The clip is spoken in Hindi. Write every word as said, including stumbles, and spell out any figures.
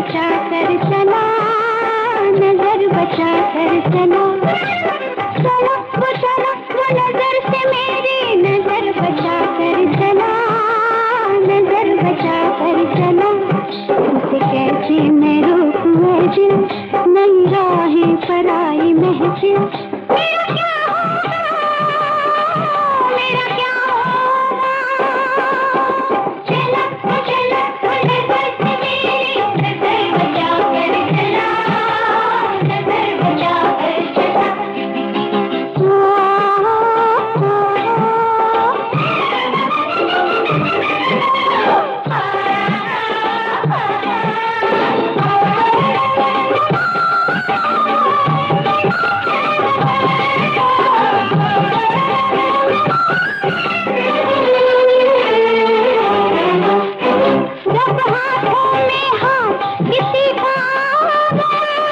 बचा कर चला, नजर बचा कर चला, चला वो चला वो नजर से मेरी नजर बचा कर चला, नजर बचा कर चला। उसे कैसे मैं रोकूं ऐ दिल, नई राहें पर आई महफिल। मेरा क्या होगा, मेरा क्या होगा, चला वो चला वो नजर से मेरी नजर बचा कर चला, नजर बचा कर चला। जब हाथों में हाथ किसी का